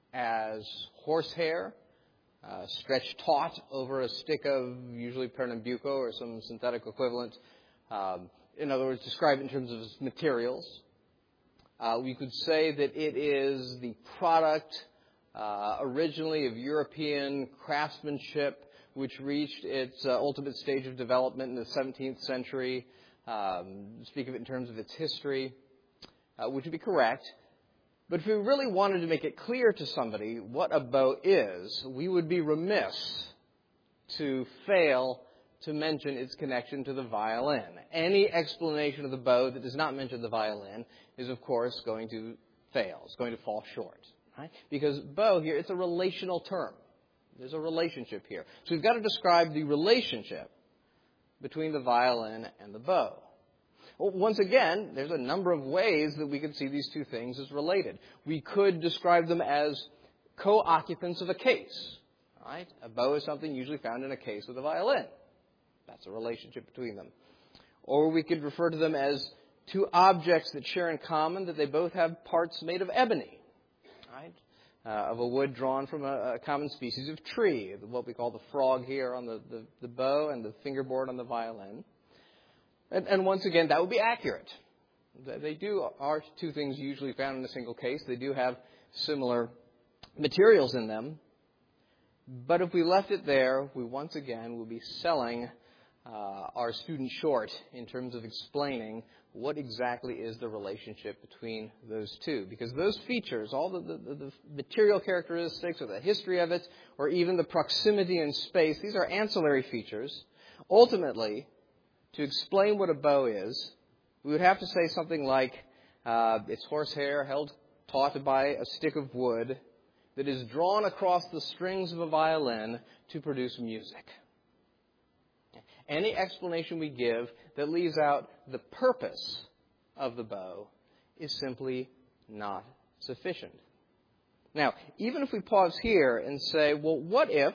as horsehair, stretched taut over a stick of usually Pernambuco or some synthetic equivalent. In other words, describe it in terms of its materials. We could say that it is the product originally of European craftsmanship, which reached its ultimate stage of development in the 17th century. Speak of it in terms of its history, which would be correct. But if we really wanted to make it clear to somebody what a bow is, we would be remiss to fail to mention its connection to the violin. Any explanation of the bow that does not mention the violin is, of course, going to fail. It's going to fall short. Right? Because bow here, it's a relational term. There's a relationship here. So we've got to describe the relationship between the violin and the bow. Well, once again, there's a number of ways that we could see these two things as related. We could describe them as co-occupants of a case. Right? A bow is something usually found in a case with a violin. That's a relationship between them. Or we could refer to them as two objects that share in common that they both have parts made of ebony, right? Of a wood drawn from a common species of tree, what we call the frog here on the bow and the fingerboard on the violin. And once again, that would be accurate. Are two things usually found in a single case. They do have similar materials in them. But if we left it there, we once again would be selling our student short in terms of explaining what exactly is the relationship between those two. Because those features, all the material characteristics or the history of it, or even the proximity in space, these are ancillary features. Ultimately, to explain what a bow is, we would have to say something like it's horsehair held taut by a stick of wood that is drawn across the strings of a violin to produce music. Any explanation we give that leaves out the purpose of the bow is simply not sufficient. Now, even if we pause here and say, well, what if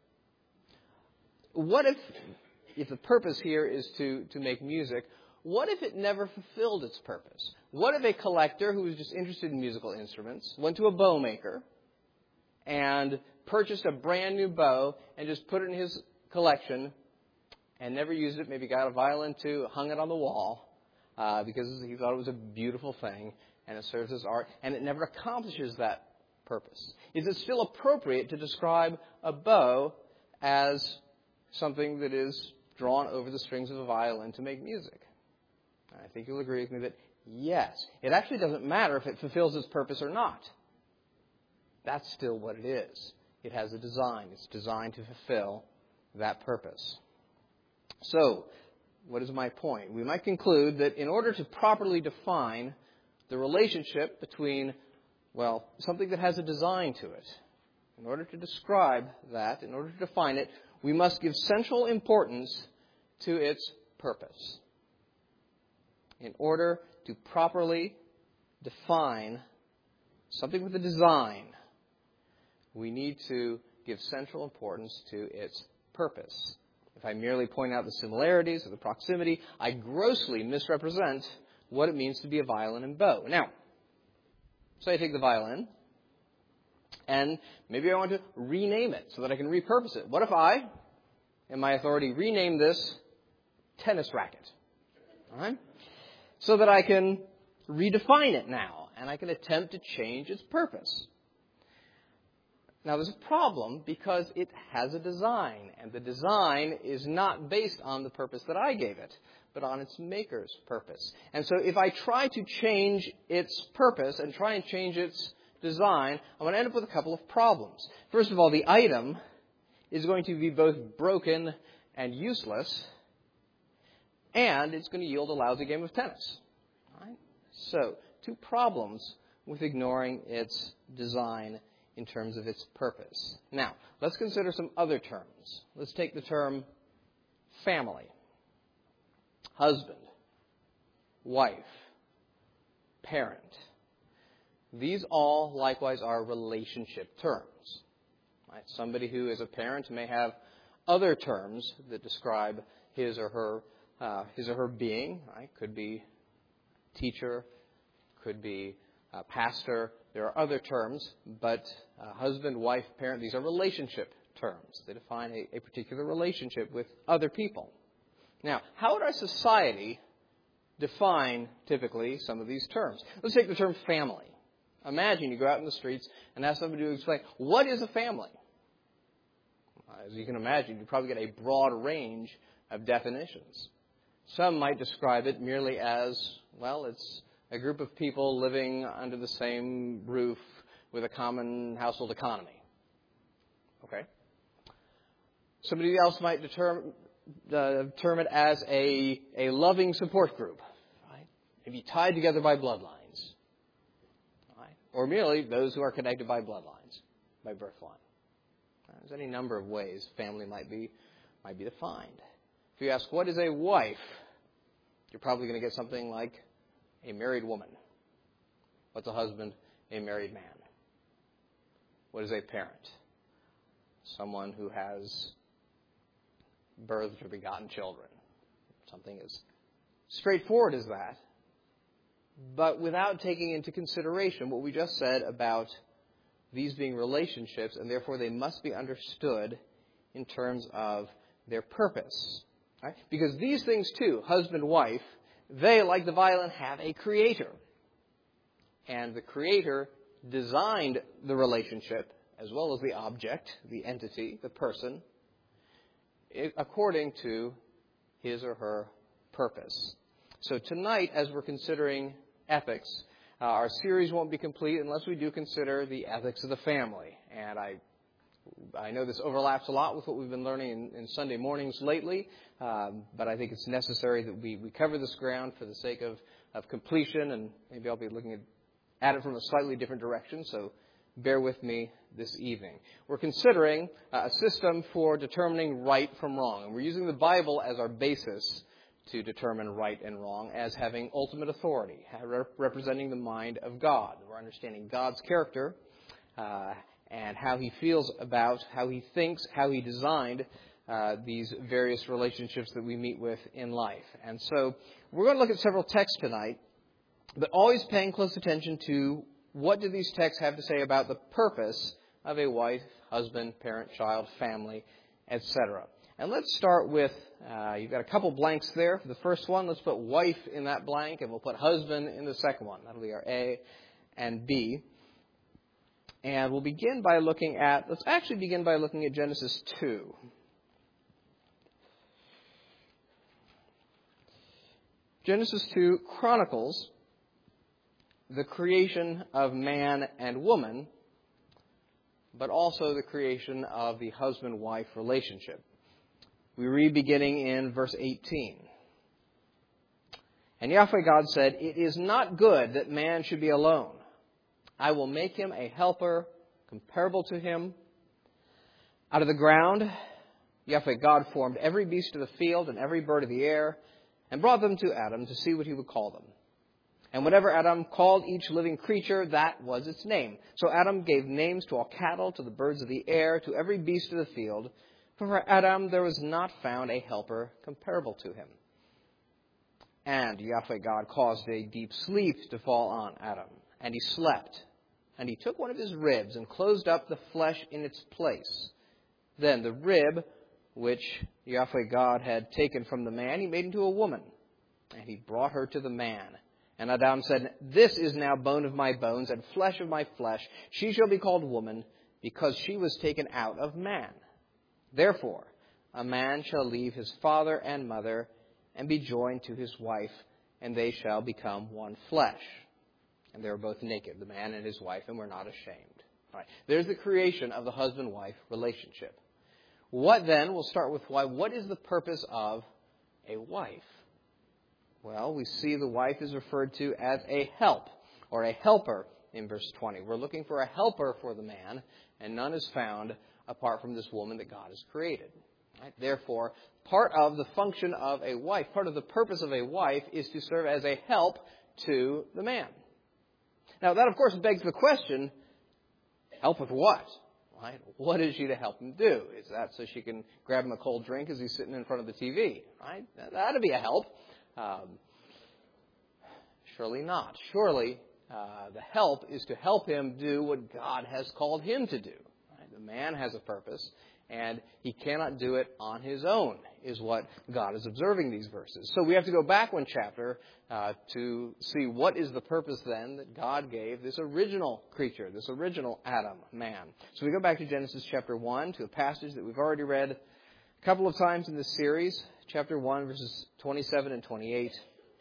the purpose here is to make music, what if it never fulfilled its purpose? What if a collector who was just interested in musical instruments went to a bow maker and purchased a brand new bow and just put it in his collection and never used it, maybe got a violin too, hung it on the wall because he thought it was a beautiful thing and it serves as art, and it never accomplishes that purpose? Is it still appropriate to describe a bow as something that is drawn over the strings of a violin to make music? I think you'll agree with me that yes. It actually doesn't matter if it fulfills its purpose or not. That's still what it is. It has a design. It's designed to fulfill that purpose. So, what is my point? We might conclude that in order to properly define the relationship between, well, something that has a design to it, in order to describe that, in order to define it, we must give central importance to its purpose. In order to properly define something with a design, we need to give central importance to its purpose. If I merely point out the similarities or the proximity, I grossly misrepresent what it means to be a violin and bow. Now, so I take the violin, and maybe I want to rename it so that I can repurpose it. What if I, in my authority, rename this tennis racket? All right? So that I can redefine it now, and I can attempt to change its purpose. Now, there's a problem because it has a design, and the design is not based on the purpose that I gave it, but on its maker's purpose. And so if I try to change its purpose and try and change its design, I'm going to end up with a couple of problems. First of all, the item is going to be both broken and useless, and it's going to yield a lousy game of tennis. All right? So, two problems with ignoring its design in terms of its purpose. Now, let's consider some other terms. Let's take the term family, husband, wife, parent. These all likewise are relationship terms. Right? Somebody who is a parent may have other terms that describe his or her being. Right? Could be teacher, could be pastor, There are other terms, but husband, wife, parent, these are relationship terms. They define a particular relationship with other people. Now, how would our society define, typically, some of these terms? Let's take the term family. Imagine you go out in the streets and ask somebody to explain, what is a family? As you can imagine, you probably get a broad range of definitions. Some might describe it merely as, well, it's a group of people living under the same roof with a common household economy. Okay? Somebody else might term it as a loving support group, right? Maybe tied together by bloodlines, right? Or merely those who are connected by bloodlines, by birth line. There's any number of ways family might be defined. If you ask, what is a wife? You're probably going to get something like a married woman. What's a husband? A married man. What is a parent? Someone who has birthed or begotten children. Something as straightforward as that, but without taking into consideration what we just said about these being relationships, and therefore they must be understood in terms of their purpose. Right? Because these things too, husband, wife, they, like the violin, have a creator. And the creator designed the relationship, as well as the object, the entity, the person, according to his or her purpose. So tonight, as we're considering ethics, our series won't be complete unless we do consider the ethics of the family. And I know this overlaps a lot with what we've been learning in Sunday mornings lately, but I think it's necessary that we cover this ground for the sake of completion, and maybe I'll be looking at it from a slightly different direction, so bear with me this evening. We're considering a system for determining right from wrong, and we're using the Bible as our basis to determine right and wrong, as having ultimate authority, representing the mind of God. We're understanding God's character and how he feels about, how he thinks, how he designed these various relationships that we meet with in life. And so we're going to look at several texts tonight, but always paying close attention to what do these texts have to say about the purpose of a wife, husband, parent, child, family, etc. And let's start with, you've got a couple blanks there. For the first one, let's put wife in that blank, and we'll put husband in the second one. That'll be our A and B. And we'll begin by looking at Genesis 2. Genesis 2 chronicles the creation of man and woman, but also the creation of the husband-wife relationship. We read beginning in verse 18. And Yahweh God said, "It is not good that man should be alone. I will make him a helper comparable to him." Out of the ground, Yahweh God formed every beast of the field and every bird of the air and brought them to Adam to see what he would call them. And whatever Adam called each living creature, that was its name. So Adam gave names to all cattle, to the birds of the air, to every beast of the field. For Adam there was not found a helper comparable to him. And Yahweh God caused a deep sleep to fall on Adam, and he slept. And he took one of his ribs and closed up the flesh in its place. Then the rib, which Yahweh God had taken from the man, he made into a woman, and he brought her to the man. And Adam said, "This is now bone of my bones and flesh of my flesh. She shall be called woman, because she was taken out of man. Therefore, a man shall leave his father and mother and be joined to his wife, and they shall become one flesh." And they were both naked, the man and his wife, and were not ashamed. All right. There's the creation of the husband-wife relationship. What then? We'll start with why. What is the purpose of a wife? Well, we see the wife is referred to as a help, or a helper in verse 20. We're looking for a helper for the man, and none is found apart from this woman that God has created. Right? Therefore, part of the function of a wife, part of the purpose of a wife, is to serve as a help to the man. Now, that, of course, begs the question, help with what? Right? What is she to help him do? Is that so she can grab him a cold drink as he's sitting in front of the TV? Right? That ought to be a help. Surely not. Surely The help is to help him do what God has called him to do. Right? The man has a purpose, and he cannot do it on his own, is what God is observing these verses. So we have to go back one chapter to see what is the purpose then that God gave this original creature, this original Adam, man. So we go back to Genesis chapter 1, to a passage that we've already read a couple of times in this series, chapter 1, verses 27 and 28,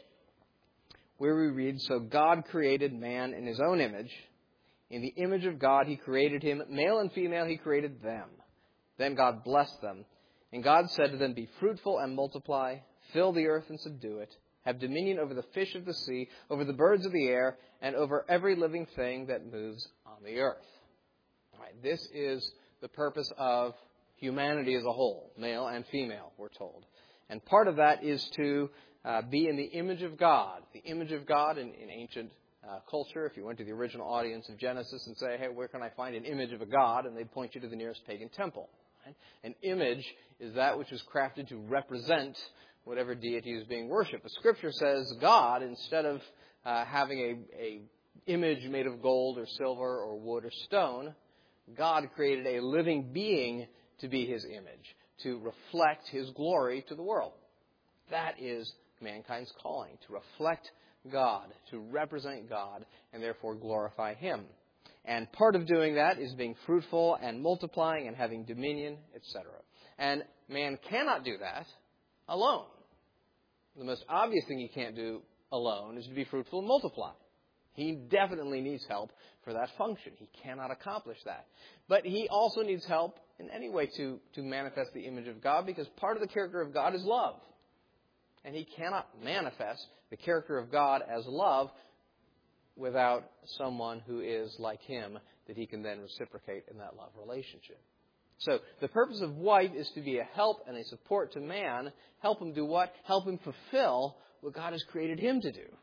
where we read, "So God created man in his own image. In the image of God he created him. Male and female he created them. Then God blessed them. And God said to them, 'Be fruitful and multiply, fill the earth and subdue it. Have dominion over the fish of the sea, over the birds of the air, and over every living thing that moves on the earth.'" All right, this is the purpose of humanity as a whole, male and female, we're told. And part of that is to be in the image of God. The image of God in ancient culture, if you went to the original audience of Genesis and say, "Hey, where can I find an image of a god?" And they'd point you to the nearest pagan temple. Right? An image is that which is crafted to represent whatever deity is being worshipped. But Scripture says God, instead of having a image made of gold or silver or wood or stone, God created a living being to be his image, to reflect his glory to the world. That is mankind's calling, to reflect God, to represent God, and therefore glorify him. And part of doing that is being fruitful and multiplying and having dominion, etc. And man cannot do that alone. The most obvious thing he can't do alone is to be fruitful and multiply. He definitely needs help for that function. He cannot accomplish that. But he also needs help in any way to manifest the image of God, because part of the character of God is love. And he cannot manifest the character of God as love without someone who is like him that he can then reciprocate in that love relationship. So the purpose of wife is to be a help and a support to man. Help him do what? Help him fulfill what God has created him to do.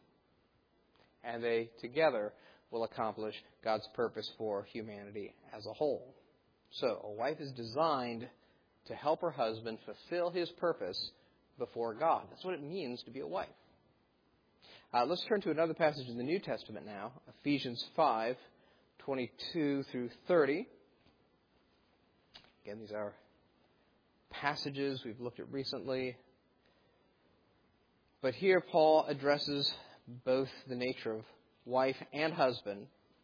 And they together will accomplish God's purpose for humanity as a whole. So a wife is designed to help her husband fulfill his purpose before God. That's what it means to be a wife. Let's turn to another passage in the New Testament now, Ephesians 5, 22 through 30. Again, these are passages we've looked at recently. But here Paul addresses both the nature of wife and husband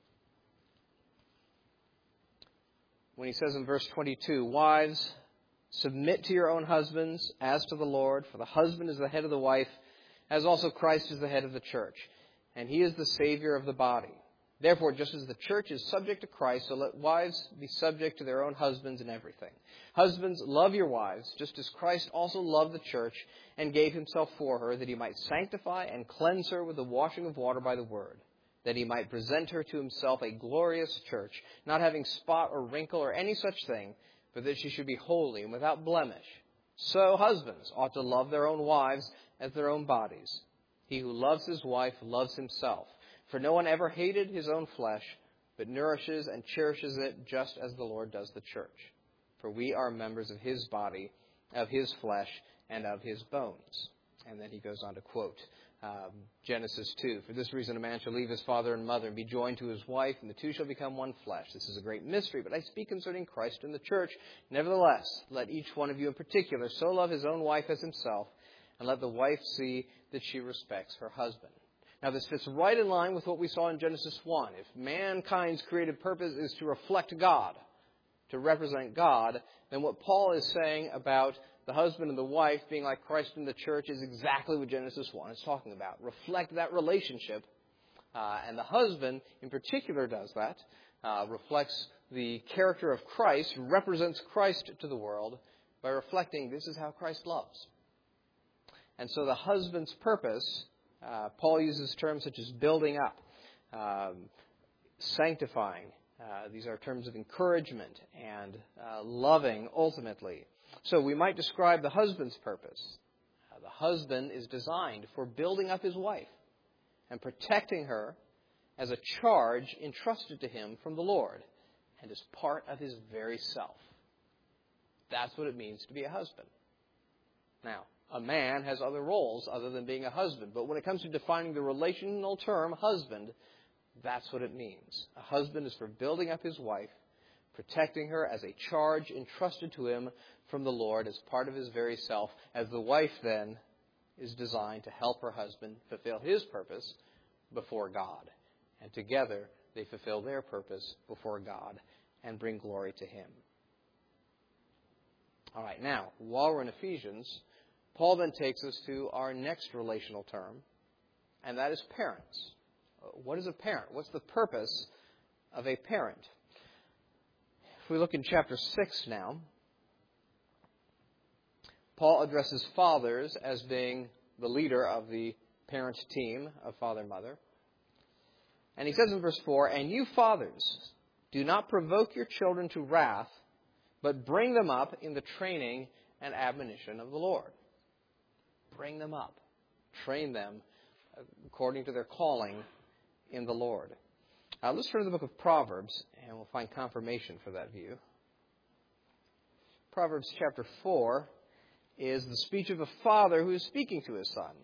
when he says in verse 22, "Wives, submit to your own husbands as to the Lord, for the husband is the head of the wife, as also Christ is the head of the church, and he is the Savior of the body. Therefore, just as the church is subject to Christ, so let wives be subject to their own husbands in everything. Husbands, love your wives, just as Christ also loved the church and gave himself for her, that he might sanctify and cleanse her with the washing of water by the word, that he might present her to himself a glorious church, not having spot or wrinkle or any such thing, but that she should be holy and without blemish. So husbands ought to love their own wives as their own bodies. He who loves his wife loves himself. For no one ever hated his own flesh, but nourishes and cherishes it just as the Lord does the church. For we are members of his body, of his flesh, and of his bones." And then he goes on to quote Genesis 2. "For this reason a man shall leave his father and mother and be joined to his wife, and the two shall become one flesh. This is a great mystery, but I speak concerning Christ and the church. Nevertheless, let each one of you in particular so love his own wife as himself, and let the wife see that she respects her husband." Now, this fits right in line with what we saw in Genesis 1. If mankind's created purpose is to reflect God, to represent God, then what Paul is saying about the husband and the wife being like Christ and the church is exactly what Genesis 1 is talking about. Reflect that relationship. And the husband, in particular, does that. Reflects the character of Christ, represents Christ to the world by reflecting this is how Christ loves. And so the husband's purpose, Paul uses terms such as building up, sanctifying. These are terms of encouragement and loving, ultimately. So we might describe the husband's purpose. The husband is designed for building up his wife and protecting her as a charge entrusted to him from the Lord and as part of his very self. That's what it means to be a husband. Now, a man has other roles other than being a husband. But when it comes to defining the relational term husband, That's what it means. A husband is for building up his wife, protecting her as a charge entrusted to him from the Lord as part of his very self, as the wife then is designed to help her husband fulfill his purpose before God. And together they fulfill their purpose before God and bring glory to him. All right, now, while we're in Ephesians, Paul then takes us to our next relational term, and that is parents. What is a parent? What's the purpose of a parent? If we look in chapter 6 now, Paul addresses fathers as being the leader of the parent team of father and mother. And he says in verse 4, "And you fathers, do not provoke your children to wrath, but bring them up in the training and admonition of the Lord." Bring them up. Train them according to their calling in the Lord. Let's turn to the book of Proverbs, and we'll find confirmation for that view. Proverbs chapter 4 is the speech of a father who is speaking to his son.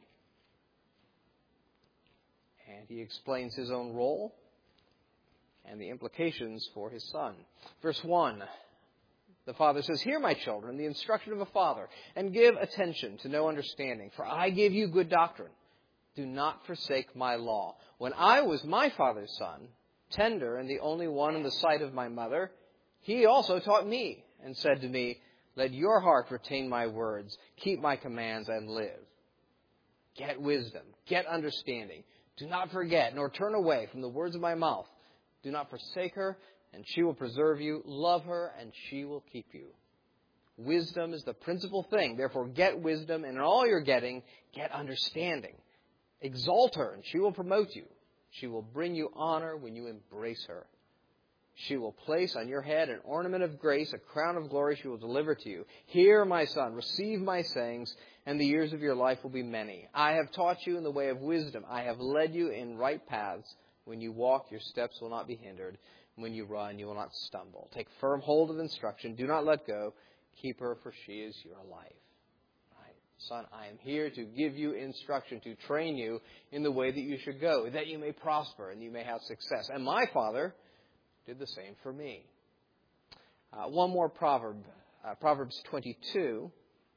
And he explains his own role and the implications for his son. Verse 1, the father says, "Hear, my children, the instruction of a father, and give attention to know understanding, for I give you good doctrine. Do not forsake my law. When I was my father's son, tender and the only one in the sight of my mother, he also taught me and said to me, let your heart retain my words, keep my commands and live. Get wisdom, get understanding. Do not forget nor turn away from the words of my mouth. Do not forsake her, and she will preserve you. Love her, and she will keep you. Wisdom is the principal thing. Therefore, get wisdom, and in all you're getting, get understanding. Exalt her, and she will promote you. She will bring you honor when you embrace her. She will place on your head an ornament of grace, a crown of glory she will deliver to you. Hear, my son, receive my sayings, and the years of your life will be many. I have taught you in the way of wisdom. I have led you in right paths. When you walk, your steps will not be hindered. When you run, you will not stumble. Take firm hold of instruction. Do not let go. Keep her, for she is your life. Son, I am here to give you instruction, to train you in the way that you should go, that you may prosper and you may have success. And my father did the same for me. One more proverb, Proverbs 22,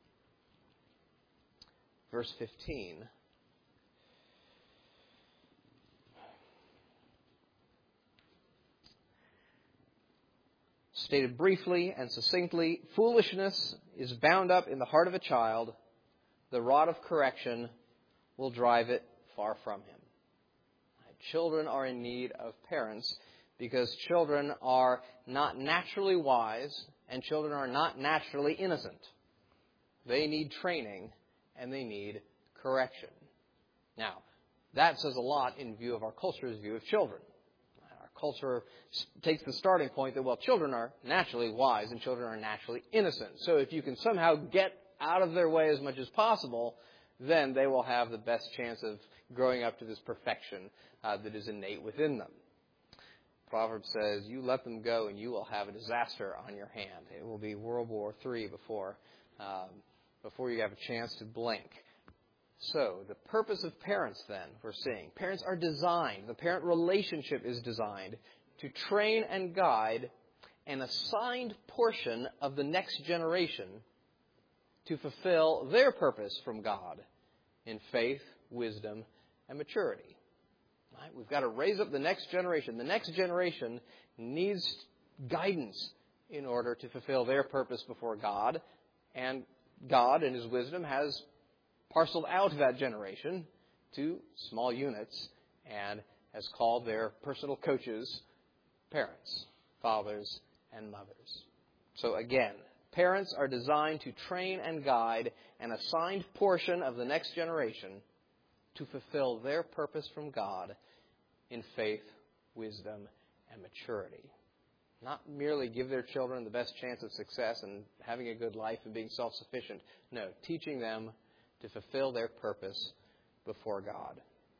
verse 15. Stated briefly and succinctly, foolishness is bound up in the heart of a child. The rod of correction will drive it far from him. Children are in need of parents because children are not naturally wise and children are not naturally innocent. They need training and they need correction. Now, that says a lot in view of our culture's view of children. Our culture takes the starting point that, well, children are naturally wise and children are naturally innocent. So if you can somehow get out of their way as much as possible, then they will have the best chance of growing up to this perfection that is innate within them. Proverbs says, you let them go and you will have a disaster on your hand. It will be World War III before you have a chance to blink. So, the purpose of parents then, we're seeing. Parents are designed, the parent relationship is designed to train and guide an assigned portion of the next generation to fulfill their purpose from God in faith, wisdom, and maturity. Right? We've got to raise up the next generation. The next generation needs guidance in order to fulfill their purpose before God. And God, in His wisdom, has parceled out that generation to small units and has called their personal coaches parents, fathers, and mothers. So again, parents are designed to train and guide an assigned portion of the next generation to fulfill their purpose from God in faith, wisdom, and maturity. Not merely give their children the best chance of success and having a good life and being self-sufficient. No, teaching them to fulfill their purpose before God.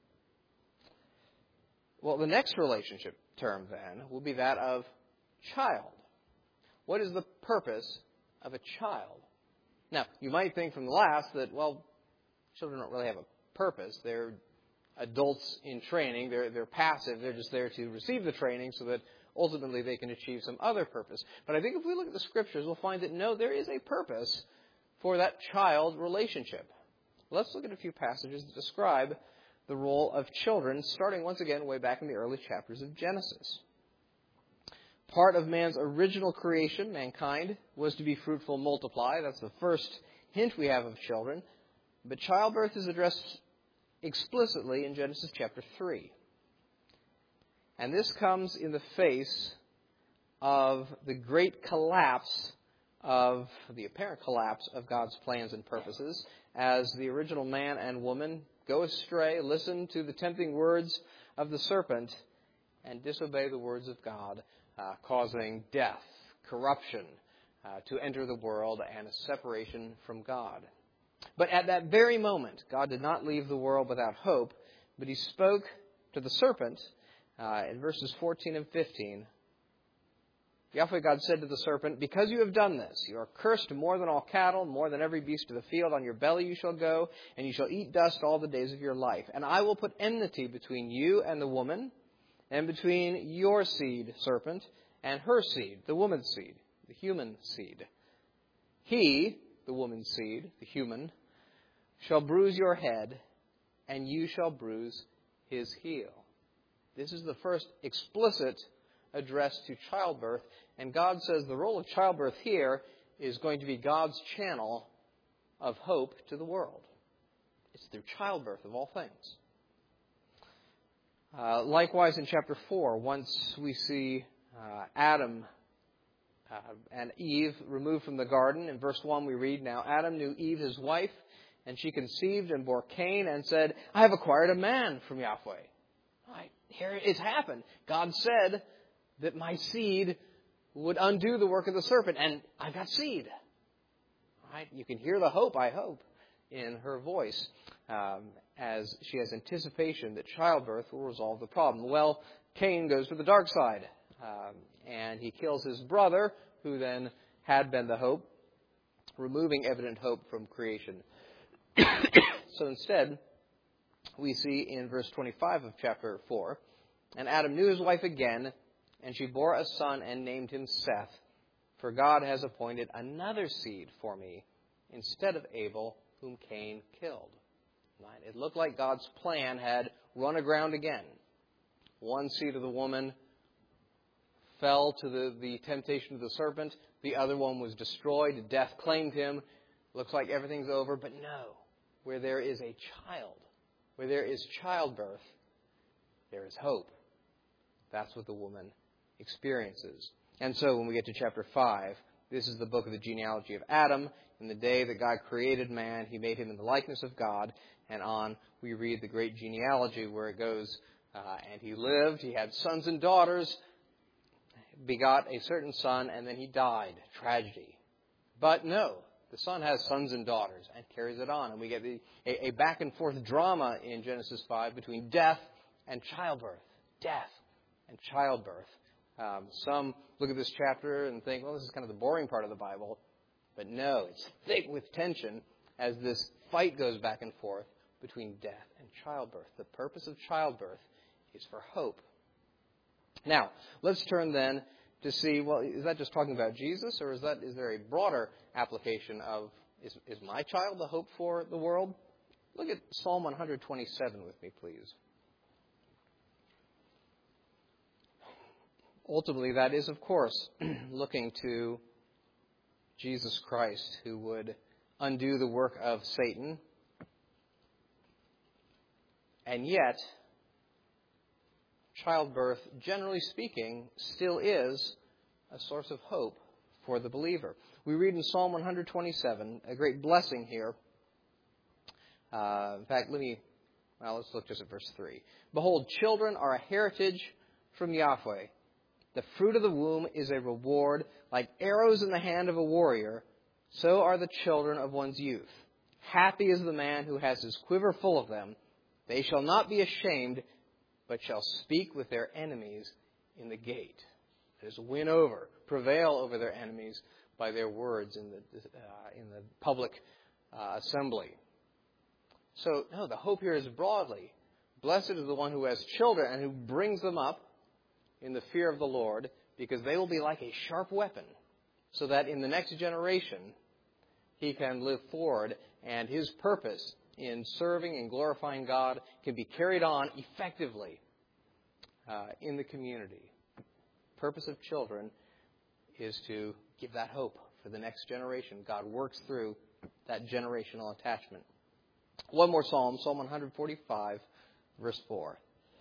Well, the next relationship term then will be that of child. What is the purpose of a child? Now, you might think from the last that, well, children don't really have a purpose. They're adults in training. They're passive. They're just there to receive the training so that ultimately they can achieve some other purpose. But I think if we look at the Scriptures, we'll find that no, there is a purpose for that child relationship. Let's look at a few passages that describe the role of children, starting once again way back in the early chapters of Genesis. Part of man's original creation, mankind, was to be fruitful and multiply. That's the first hint we have of children. But childbirth is addressed explicitly in Genesis chapter 3. And this comes in the face of the great collapse of, the apparent collapse of God's plans and purposes as the original man and woman go astray, listen to the tempting words of the serpent, and disobey the words of God, causing death, corruption to enter the world, and a separation from God. But at that very moment, God did not leave the world without hope, but he spoke to the serpent in verses 14 and 15. Yahweh God said to the serpent, "Because you have done this, you are cursed more than all cattle, more than every beast of the field. On your belly you shall go, and you shall eat dust all the days of your life. And I will put enmity between you and the woman, and between your seed, serpent, and her seed, the woman's seed, the human seed. He, the woman's seed, the human, shall bruise your head, and you shall bruise his heel." This is the first explicit address to childbirth. And God says the role of childbirth here is going to be God's channel of hope to the world. It's through childbirth of all things. Likewise in chapter 4, once we see Adam and Eve removed from the garden, in verse 1 we read, "Now Adam knew Eve his wife, and she conceived and bore Cain and said, 'I have acquired a man from Yahweh.'" Right, here it's happened. God said that my seed would undo the work of the serpent, and I've got seed. Right? You can hear the hope, I hope, in her voice as she has anticipation that childbirth will resolve the problem. Well, Cain goes to the dark side, and he kills his brother, who then had been the hope, removing evident hope from creation. So instead, we see in verse 25 of chapter 4, "And Adam knew his wife again, and she bore a son and named him Seth, for God has appointed another seed for me instead of Abel, whom Cain killed." Right? It looked like God's plan had run aground again. One seed of the woman fell to the temptation of the serpent. The other one was destroyed. Death claimed him. Looks like everything's over. But no, where there is a child, where there is childbirth, there is hope. That's what the woman experiences. And so when we get to chapter 5, this is the book of the genealogy of Adam. In the day that God created man, he made him in the likeness of God. And on, we read the great genealogy where it goes, and he lived, he had sons and daughters, begot a certain son, and then he died. Tragedy. But no, the son has sons and daughters and carries it on. And we get a back and forth drama in Genesis 5 between death and childbirth. Death and childbirth. Some look at this chapter and think, well, this is kind of the boring part of the Bible. But no, it's thick with tension as this fight goes back and forth between death and childbirth. The purpose of childbirth is for hope. Now, let's turn then to see, well, is that just talking about Jesus, or is there a broader application of, is my child the hope for the world? Look at Psalm 127 with me, please. Ultimately, that is, of course, looking to Jesus Christ, who would undo the work of Satan. And yet, childbirth, generally speaking, still is a source of hope for the believer. We read in Psalm 127, a great blessing here. In fact, let's look just at verse 3. "Behold, children are a heritage from Yahweh. The fruit of the womb is a reward. Like arrows in the hand of a warrior, so are the children of one's youth. Happy is the man who has his quiver full of them. They shall not be ashamed, but shall speak with their enemies in the gate." There's win over, prevail over their enemies by their words in the public assembly. So, no, the hope here is broadly Blessed is the one who has children and who brings them up in the fear of the Lord, because they will be like a sharp weapon, so that in the next generation he can live forward and his purpose in serving and glorifying God can be carried on effectively in the community. The purpose of children is to give that hope for the next generation. God works through that generational attachment. One more psalm, Psalm 145, verse 4.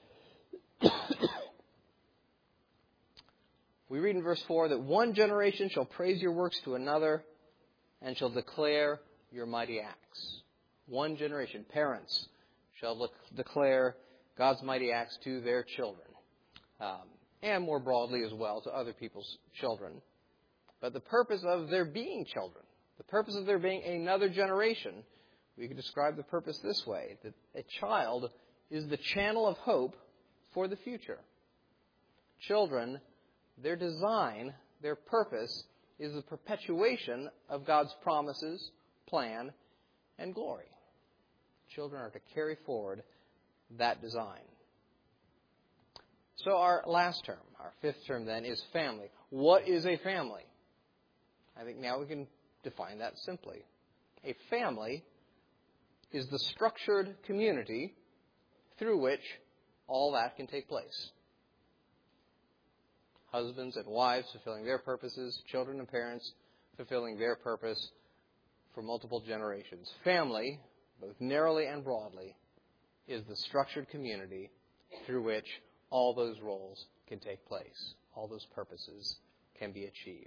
We read in verse 4 that one generation shall praise your works to another and shall declare your mighty acts. One generation, parents, shall declare God's mighty acts to their children, and more broadly as well to other people's children. But the purpose of there being children, the purpose of there being another generation, we could describe the purpose this way, that a child is the channel of hope for the future. Children, their design, their purpose, is the perpetuation of God's promises, plan, and glory. Children are to carry forward that design. So our last term, our fifth term then, is family. What is a family? I think now we can define that simply. A family is the structured community through which all that can take place. Husbands and wives fulfilling their purposes, children and parents fulfilling their purpose for multiple generations. Family, both narrowly and broadly, is the structured community through which all those roles can take place. All those purposes can be achieved.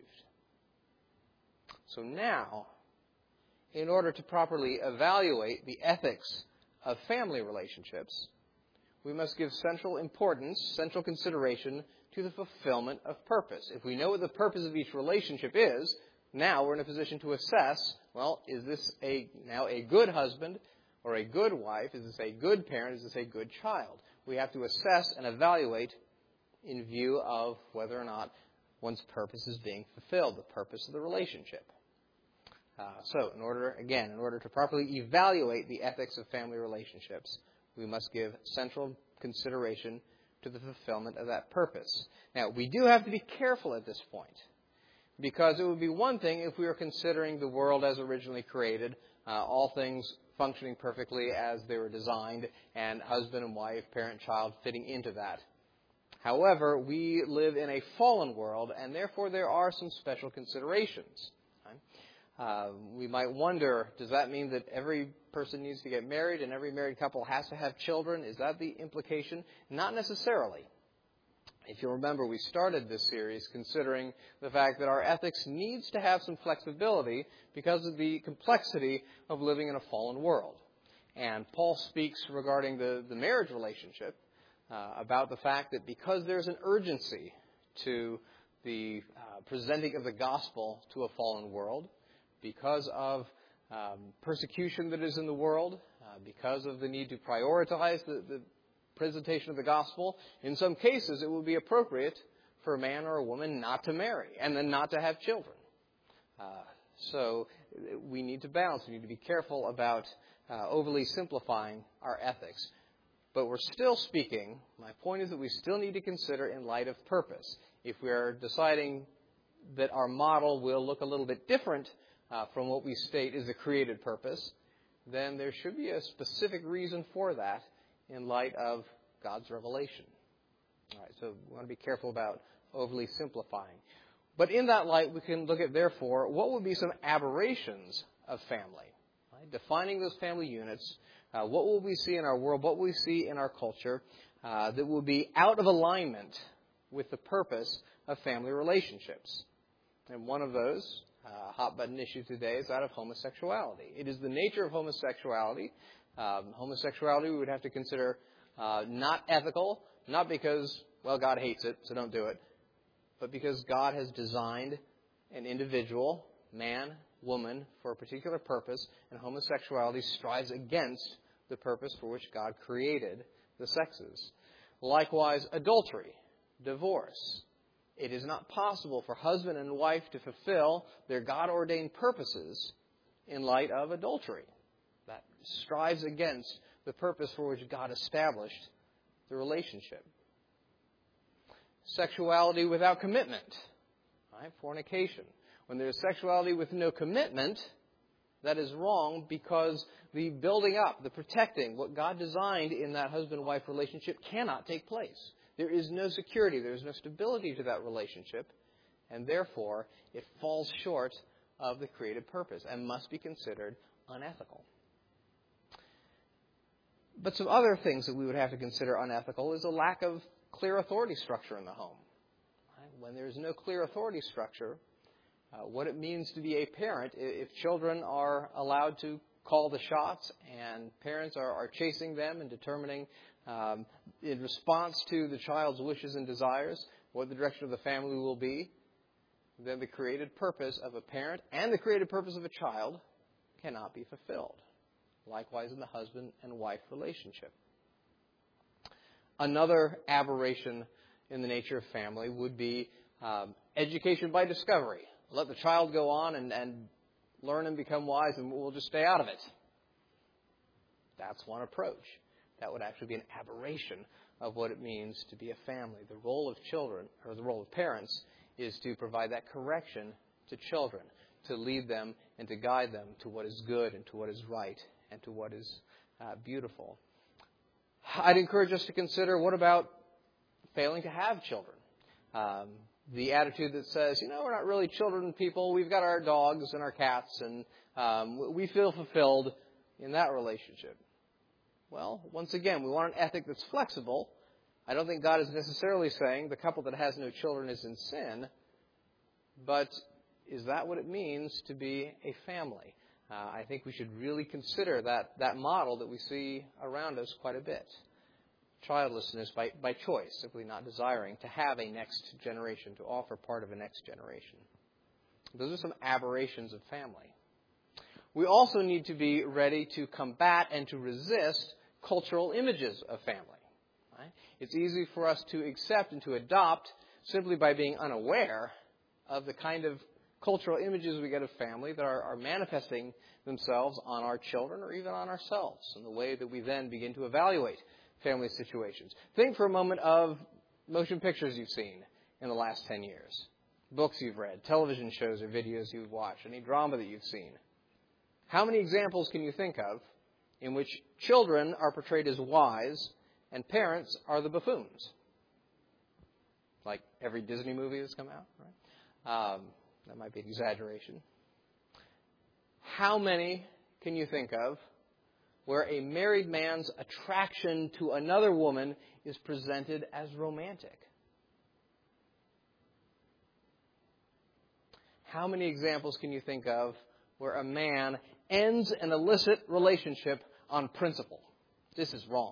So now, in order to properly evaluate the ethics of family relationships, we must give central importance, central consideration to the fulfillment of purpose. If we know what the purpose of each relationship is, now we're in a position to assess, well, is this now a good husband or a good wife? Is this a good parent? Is this a good child? We have to assess and evaluate in view of whether or not one's purpose is being fulfilled, the purpose of the relationship. So, in order to properly evaluate the ethics of family relationships, we must give central consideration to the fulfillment of that purpose. Now, we do have to be careful at this point, because it would be one thing if we were considering the world as originally created, all things functioning perfectly as they were designed, and husband and wife, parent, child fitting into that. However, we live in a fallen world, and therefore there are some special considerations. We might wonder, does that mean that every person needs to get married and every married couple has to have children? Is that the implication? Not necessarily. If you remember, we started this series considering the fact that our ethics needs to have some flexibility because of the complexity of living in a fallen world. And Paul speaks regarding the marriage relationship about the fact that because there's an urgency to the presenting of the gospel to a fallen world, because of persecution that is in the world, because of the need to prioritize the presentation of the gospel, in some cases it would be appropriate for a man or a woman not to marry and then not to have children. So we need to balance. We need to be careful about overly simplifying our ethics. But we're still speaking, my point is that we still need to consider in light of purpose. If we are deciding that our model will look a little bit different from what we state is the created purpose, then there should be a specific reason for that in light of God's revelation. All right, so we want to be careful about overly simplifying. But in that light, we can look at, therefore, what would be some aberrations of family. Right? Defining those family units, what will we see in our world, what will we see in our culture that will be out of alignment with the purpose of family relationships. And one of those, hot-button issue today, is that of homosexuality. It is the nature of homosexuality. Homosexuality we would have to consider not ethical, not because, well, God hates it, so don't do it, but because God has designed an individual, man, woman, for a particular purpose, and homosexuality strives against the purpose for which God created the sexes. Likewise, adultery, divorce. It is not possible for husband and wife to fulfill their God-ordained purposes in light of adultery. That strives against the purpose for which God established the relationship. Sexuality without commitment, right? Fornication. When there's sexuality with no commitment, that is wrong because the building up, the protecting, what God designed in that husband-wife relationship cannot take place. There is no security, there is no stability to that relationship, and therefore it falls short of the created purpose and must be considered unethical. But some other things that we would have to consider unethical is a lack of clear authority structure in the home. When there's no clear authority structure, what it means to be a parent, if children are allowed to call the shots and parents are chasing them and determining in response to the child's wishes and desires what the direction of the family will be, then the created purpose of a parent and the created purpose of a child cannot be fulfilled. Likewise in the husband and wife relationship. Another aberration in the nature of family would be education by discovery. Let the child go on and learn and become wise, and we'll just stay out of it. That's one approach. That would actually be an aberration of what it means to be a family. The role of children, or the role of parents, is to provide that correction to children, to lead them and to guide them to what is good and to what is right and to what is beautiful. I'd encourage us to consider, what about failing to have children? The attitude that says, we're not really children people. We've got our dogs and our cats, and we feel fulfilled in that relationship. Well, once again, we want an ethic that's flexible. I don't think God is necessarily saying the couple that has no children is in sin, but is that what it means to be a family? I think we should really consider that model that we see around us quite a bit. Childlessness by choice, simply not desiring to have a next generation, to offer part of a next generation. Those are some aberrations of family. We also need to be ready to combat and to resist cultural images of family. Right? It's easy for us to accept and to adopt simply by being unaware of the kind of cultural images we get of family that are manifesting themselves on our children or even on ourselves, in the way that we then begin to evaluate family situations. Think for a moment of motion pictures you've seen in the last 10 years, books you've read, television shows or videos you've watched, any drama that you've seen. How many examples can you think of in which children are portrayed as wise and parents are the buffoons? Like every Disney movie that's come out, right? That might be an exaggeration. How many can you think of where a married man's attraction to another woman is presented as romantic? How many examples can you think of where a man ends an illicit relationship on principle? This is wrong.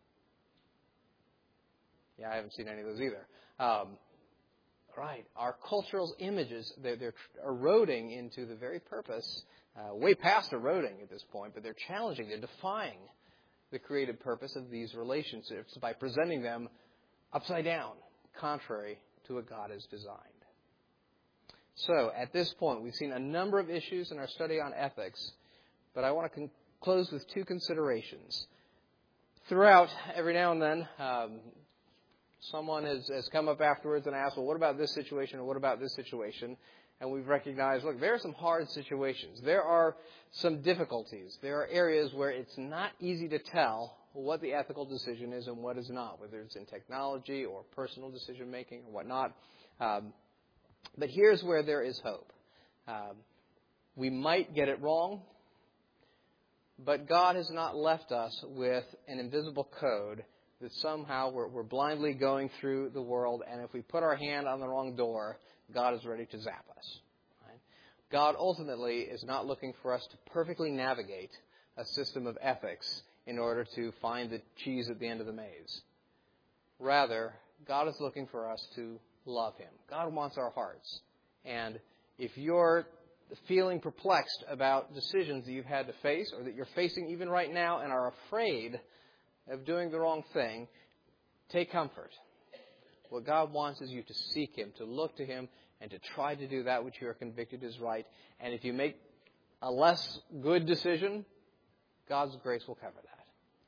Yeah, I haven't seen any of those either. Right. Our cultural images, they're eroding into the very purpose, way past eroding at this point, but they're challenging, they're defying the created purpose of these relationships by presenting them upside down, contrary to what God has designed. So, at this point, we've seen a number of issues in our study on ethics, but I want to close with two considerations. Throughout, every now and then, someone has come up afterwards and asked, well, what about this situation or what about this situation? And we've recognized, look, there are some hard situations. There are some difficulties. There are areas where it's not easy to tell what the ethical decision is and what is not, whether it's in technology or personal decision-making or whatnot. But here's where there is hope. We might get it wrong, but God has not left us with an invisible code that somehow we're blindly going through the world, and if we put our hand on the wrong door, God is ready to zap us. Right? God ultimately is not looking for us to perfectly navigate a system of ethics in order to find the cheese at the end of the maze. Rather, God is looking for us to love Him. God wants our hearts. And if you're feeling perplexed about decisions that you've had to face or that you're facing even right now and are afraid of doing the wrong thing, take comfort. What God wants is you to seek Him, to look to Him, and to try to do that which you are convicted is right. And if you make a less good decision, God's grace will cover that.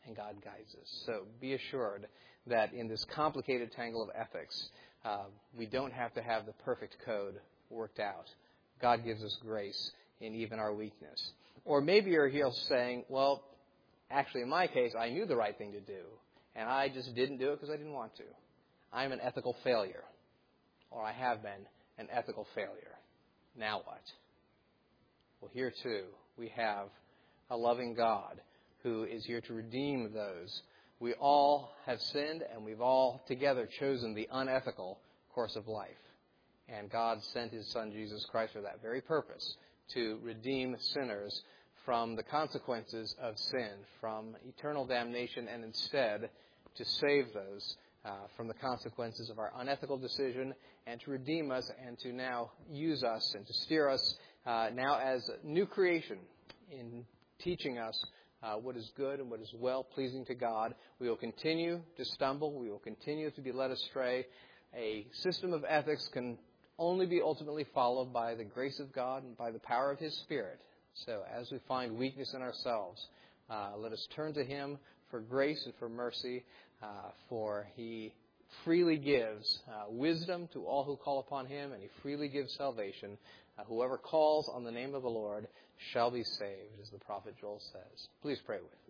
and God guides us. So be assured that in this complicated tangle of ethics, we don't have to have the perfect code worked out. God gives us grace in even our weakness. Or maybe you're here saying, well, actually in my case, I knew the right thing to do, and I just didn't do it because I didn't want to. I'm an ethical failure, or I have been an ethical failure. Now what? Well, here too, we have a loving God who is here to redeem those. We all have sinned, and we've all together chosen the unethical course of life. And God sent His Son, Jesus Christ, for that very purpose, to redeem sinners from the consequences of sin, from eternal damnation, and instead to save those from the consequences of our unethical decision, and to redeem us and to now use us and to steer us now as new creation in teaching us what is good and what is well-pleasing to God. We will continue to stumble. We will continue to be led astray. A system of ethics can only be ultimately followed by the grace of God and by the power of His Spirit. So as we find weakness in ourselves, let us turn to Him for grace and for mercy, for He freely gives wisdom to all who call upon Him, and He freely gives salvation. Whoever calls on the name of the Lord shall be saved, as the prophet Joel says. Please pray with me.